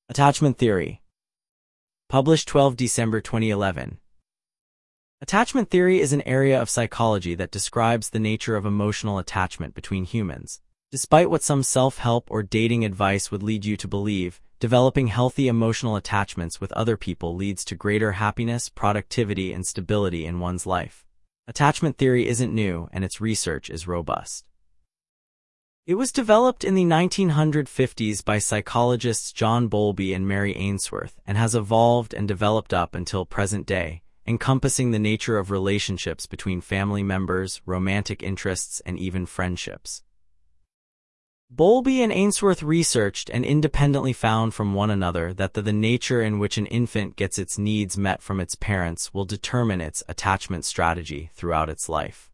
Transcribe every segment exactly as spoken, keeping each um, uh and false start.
Attachment theory. Published twelve December twenty eleven. Attachment theory is an area of psychology that describes the nature of emotional attachment between humans. Despite what some self-help or dating advice would lead you to believe, developing healthy emotional attachments with other people leads to greater happiness, productivity, and stability in one's life. Attachment theory isn't new, and its research is robust. It was developed in the nineteen fifties by psychologists John Bowlby and Mary Ainsworth and has evolved and developed up until present day, encompassing the nature of relationships between family members, romantic interests, and even friendships. Bowlby and Ainsworth researched and independently found from one another that the, the nature in which an infant gets its needs met from its parents will determine its attachment strategy throughout its life.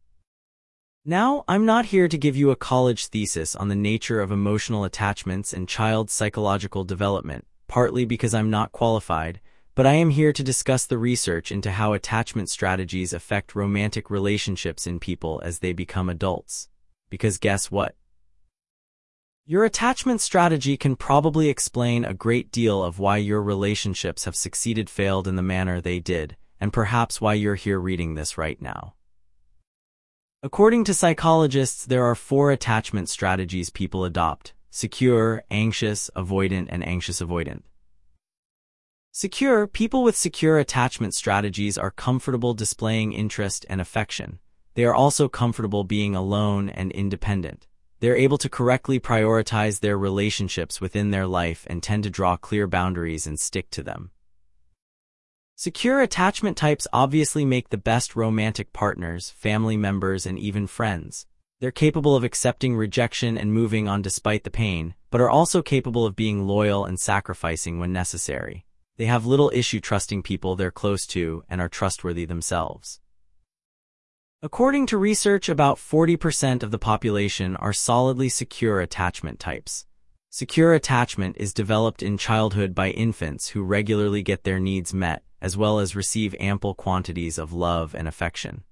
Now, I'm not here to give you a college thesis on the nature of emotional attachments and child psychological development, partly because I'm not qualified, but I am here to discuss the research into how attachment strategies affect romantic relationships in people as they become adults. Because guess what? Your attachment strategy can probably explain a great deal of why your relationships have succeeded failed in the manner they did, and perhaps why you're here reading this right now. According to psychologists, there are four attachment strategies people adopt: secure, anxious, avoidant, and anxious avoidant. Secure, people with secure attachment strategies are comfortable displaying interest and affection. They are also comfortable being alone and independent. They're able to correctly prioritize their relationships within their life and tend to draw clear boundaries and stick to them. Secure attachment types obviously make the best romantic partners, family members, and even friends. They're capable of accepting rejection and moving on despite the pain, but are also capable of being loyal and sacrificing when necessary. They have little issue trusting people they're close to and are trustworthy themselves. According to research, about forty percent of the population are solidly secure attachment types. Secure attachment is developed in childhood by infants who regularly get their needs met, as well as receive ample quantities of love and affection.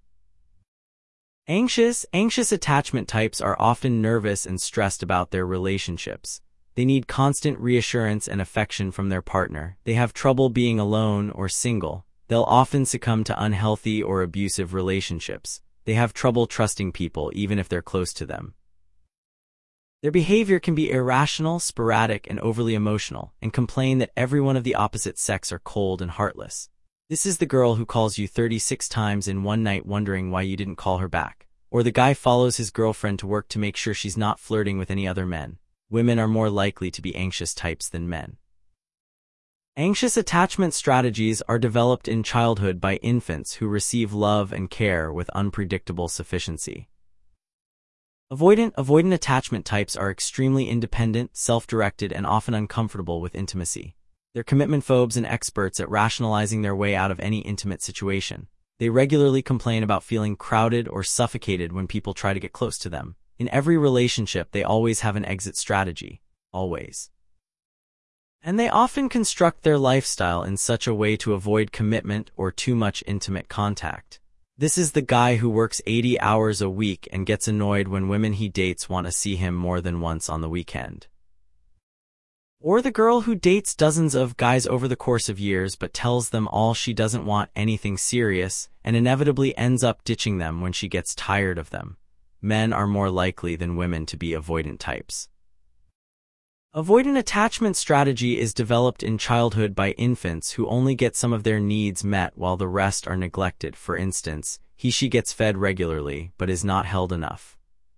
Anxious, anxious attachment types are often nervous and stressed about their relationships. They need constant reassurance and affection from their partner. They have trouble being alone or single. They'll often succumb to unhealthy or abusive relationships. They have trouble trusting people even if they're close to them. Their behavior can be irrational, sporadic, and overly emotional, and complain that everyone of the opposite sex are cold and heartless. This is the girl who calls you thirty-six times in one night wondering why you didn't call her back. Or the guy follows his girlfriend to work to make sure she's not flirting with any other men. Women are more likely to be anxious types than men. Anxious attachment strategies are developed in childhood by infants who receive love and care with unpredictable sufficiency. Avoidant, avoidant attachment types are extremely independent, self-directed, and often uncomfortable with intimacy. They're commitment phobes and experts at rationalizing their way out of any intimate situation. They regularly complain about feeling crowded or suffocated when people try to get close to them. In every relationship, they always have an exit strategy. Always. And they often construct their lifestyle in such a way to avoid commitment or too much intimate contact. This is the guy who works eighty hours a week and gets annoyed when women he dates want to see him more than once on the weekend. Or the girl who dates dozens of guys over the course of years but tells them all she doesn't want anything serious and inevitably ends up ditching them when she gets tired of them. Men are more likely than women to be avoidant types. Avoidant attachment strategy is developed in childhood by infants who only get some of their needs met while the rest are neglected. For instance, he/she gets fed regularly but is not held enough.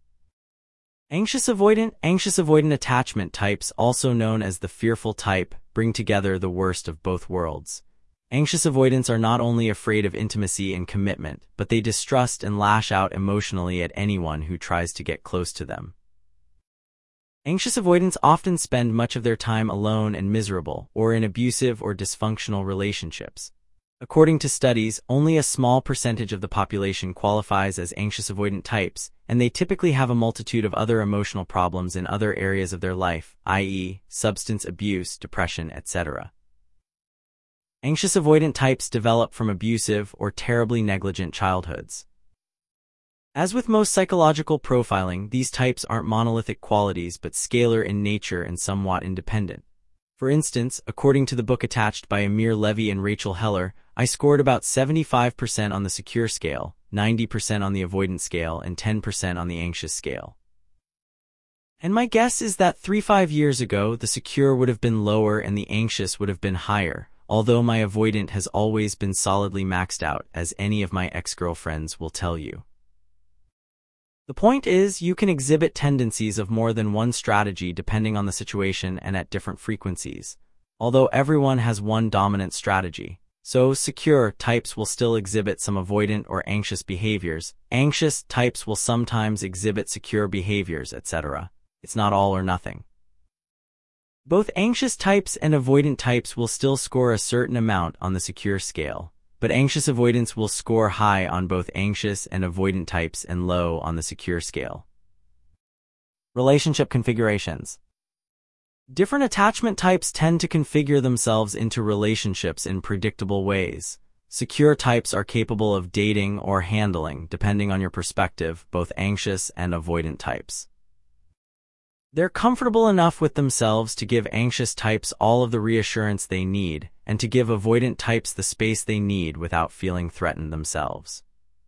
Anxious avoidant, anxious avoidant attachment types, also known as the fearful type, bring together the worst of both worlds. Anxious avoidants are not only afraid of intimacy and commitment, but they distrust and lash out emotionally at anyone who tries to get close to them. Anxious avoidants often spend much of their time alone and miserable, or in abusive or dysfunctional relationships. According to studies, only a small percentage of the population qualifies as anxious avoidant types, and they typically have a multitude of other emotional problems in other areas of their life, that is, substance abuse, depression, et cetera. Anxious avoidant types develop from abusive or terribly negligent childhoods. As with most psychological profiling, these types aren't monolithic qualities but scalar in nature and somewhat independent. For instance, according to the book attached by Amir Levy and Rachel Heller, I scored about seventy-five percent on the secure scale, ninety percent on the avoidant scale, and ten percent on the anxious scale. And my guess is that three to five years ago, the secure would have been lower and the anxious would have been higher, although my avoidant has always been solidly maxed out, as any of my ex-girlfriends will tell you. The point is, you can exhibit tendencies of more than one strategy depending on the situation and at different frequencies, although everyone has one dominant strategy. So, secure types will still exhibit some avoidant or anxious behaviors, anxious types will sometimes exhibit secure behaviors, et cetera. It's not all or nothing. Both anxious types and avoidant types will still score a certain amount on the secure scale, but anxious avoidants will score high on both anxious and avoidant types and low on the secure scale. Relationship configurations. Different attachment types tend to configure themselves into relationships in predictable ways. Secure types are capable of dating or handling, depending on your perspective, both anxious and avoidant types. They're comfortable enough with themselves to give anxious types all of the reassurance they need, and to give avoidant types the space they need without feeling threatened themselves.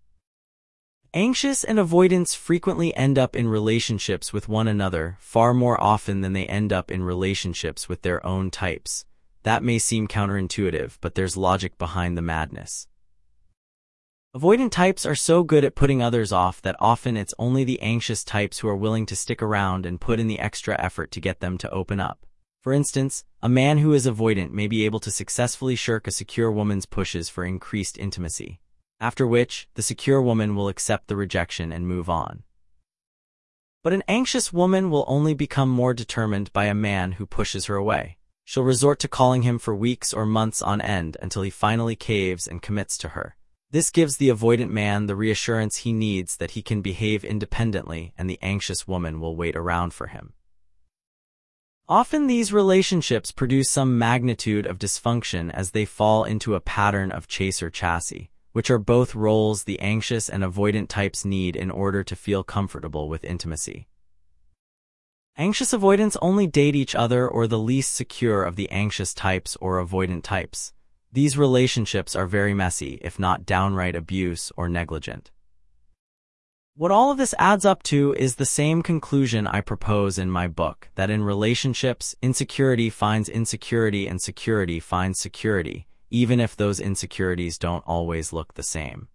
Anxious and avoidants frequently end up in relationships with one another far more often than they end up in relationships with their own types. That may seem counterintuitive, but there's logic behind the madness. Avoidant types are so good at putting others off that often it's only the anxious types who are willing to stick around and put in the extra effort to get them to open up. For instance, a man who is avoidant may be able to successfully shirk a secure woman's pushes for increased intimacy, after which the secure woman will accept the rejection and move on. But an anxious woman will only become more determined by a man who pushes her away. She'll resort to calling him for weeks or months on end until he finally caves and commits to her. This gives the avoidant man the reassurance he needs that he can behave independently, and the anxious woman will wait around for him. Often these relationships produce some magnitude of dysfunction as they fall into a pattern of chaser chassis, which are both roles the anxious and avoidant types need in order to feel comfortable with intimacy. Anxious avoidants only date each other or the least secure of the anxious types or avoidant types. These relationships are very messy, if not downright abuse or negligent. What all of this adds up to is the same conclusion I propose in my book, that in relationships, insecurity finds insecurity and security finds security, even if those insecurities don't always look the same.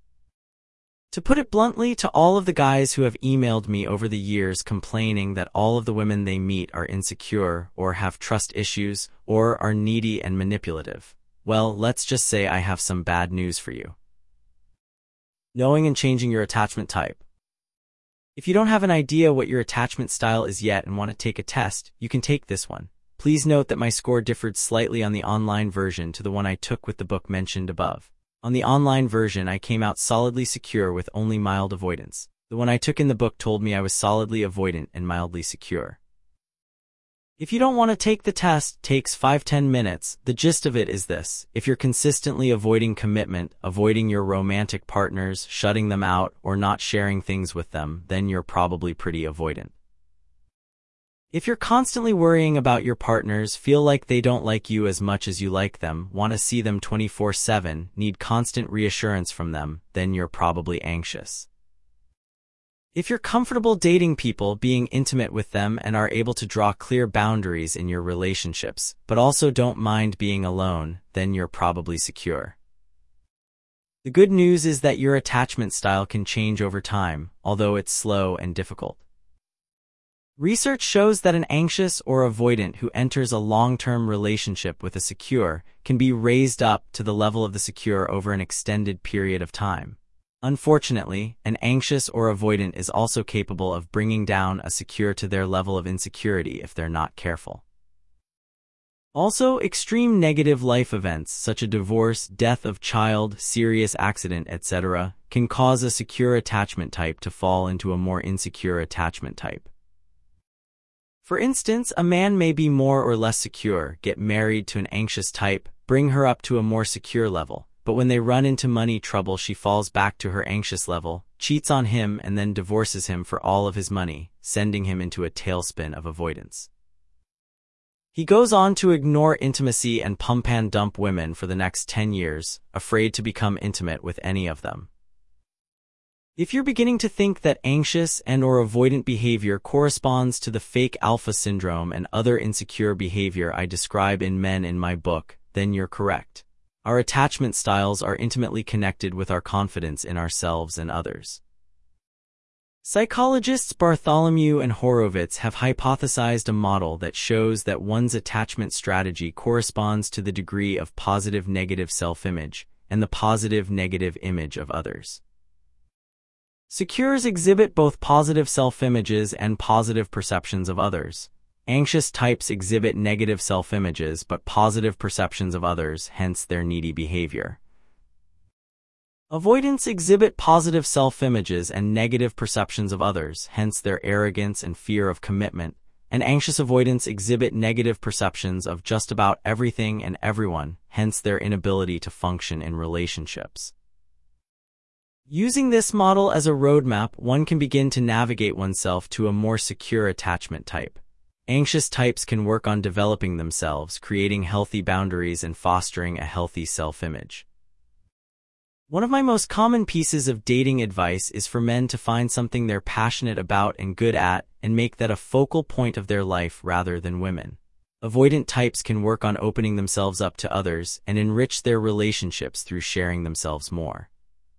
To put it bluntly, to all of the guys who have emailed me over the years complaining that all of the women they meet are insecure, or have trust issues, or are needy and manipulative, well, let's just say I have some bad news for you. Knowing and changing your attachment type. If you don't have an idea what your attachment style is yet and want to take a test, you can take this one. Please note that my score differed slightly on the online version to the one I took with the book mentioned above. On the online version, I came out solidly secure with only mild avoidance. The one I took in the book told me I was solidly avoidant and mildly secure. If you don't want to take the test, it takes five to ten minutes. The gist of it is this: if you're consistently avoiding commitment, avoiding your romantic partners, shutting them out, or not sharing things with them, then you're probably pretty avoidant. If you're constantly worrying about your partners, feel like they don't like you as much as you like them, want to see them twenty-four seven, need constant reassurance from them, then you're probably anxious. If you're comfortable dating people, being intimate with them, and are able to draw clear boundaries in your relationships, but also don't mind being alone, then you're probably secure. The good news is that your attachment style can change over time, although it's slow and difficult. Research shows that an anxious or avoidant who enters a long-term relationship with a secure can be raised up to the level of the secure over an extended period of time. Unfortunately, an anxious or avoidant is also capable of bringing down a secure to their level of insecurity if they're not careful. Also, extreme negative life events such as divorce, death of child, serious accident, et cetera can cause a secure attachment type to fall into a more insecure attachment type. For instance, a man may be more or less secure, get married to an anxious type, bring her up to a more secure level, but when they run into money trouble she falls back to her anxious level, cheats on him, and then divorces him for all of his money, sending him into a tailspin of avoidance. He goes on to ignore intimacy and pump and dump women for the next ten years, afraid to become intimate with any of them. If you're beginning to think that anxious and or avoidant behavior corresponds to the fake alpha syndrome and other insecure behavior I describe in men in my book, then you're correct. Our attachment styles are intimately connected with our confidence in ourselves and others. Psychologists Bartholomew and Horowitz have hypothesized a model that shows that one's attachment strategy corresponds to the degree of positive-negative self-image and the positive-negative image of others. Secures exhibit both positive self-images and positive perceptions of others. Anxious types exhibit negative self-images but positive perceptions of others, hence their needy behavior. Avoidants exhibit positive self-images and negative perceptions of others, hence their arrogance and fear of commitment, and anxious avoidants exhibit negative perceptions of just about everything and everyone, hence their inability to function in relationships. Using this model as a roadmap, one can begin to navigate oneself to a more secure attachment type. Anxious types can work on developing themselves, creating healthy boundaries, and fostering a healthy self-image. One of my most common pieces of dating advice is for men to find something they're passionate about and good at and make that a focal point of their life rather than women. Avoidant types can work on opening themselves up to others and enrich their relationships through sharing themselves more.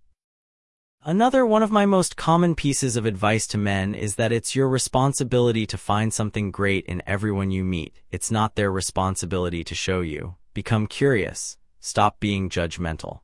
Another one of my most common pieces of advice to men is that it's your responsibility to find something great in everyone you meet. It's not their responsibility to show you. Become curious. Stop being judgmental.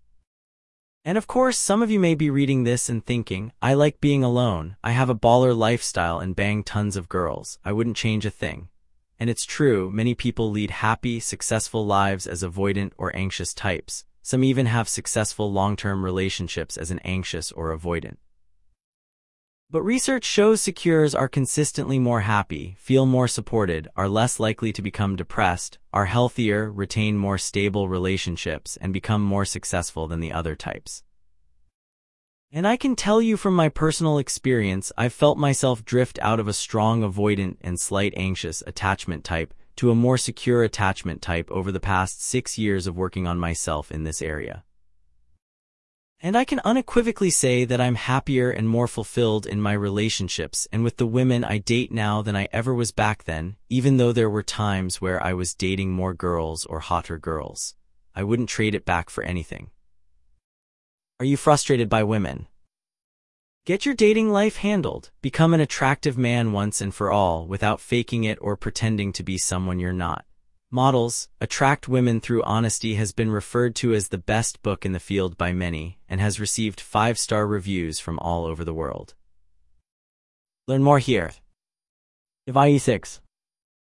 And of course, some of you may be reading this and thinking, I like being alone, I have a baller lifestyle and bang tons of girls, I wouldn't change a thing. And it's true, many people lead happy, successful lives as avoidant or anxious types. Some even have successful long-term relationships as an anxious or avoidant. But research shows secures are consistently more happy, feel more supported, are less likely to become depressed, are healthier, retain more stable relationships, and become more successful than the other types. And I can tell you from my personal experience, I've felt myself drift out of a strong avoidant and slight anxious attachment type to a more secure attachment type over the past six years of working on myself in this area. And I can unequivocally say that I'm happier and more fulfilled in my relationships and with the women I date now than I ever was back then, even though there were times where I was dating more girls or hotter girls. I wouldn't trade it back for anything. Are you frustrated by women? Get your dating life handled. Become an attractive man once and for all without faking it or pretending to be someone you're not. Models, Attract Women Through Honesty has been referred to as the best book in the field by many and has received five-star reviews from all over the world. Learn more here. Divide six.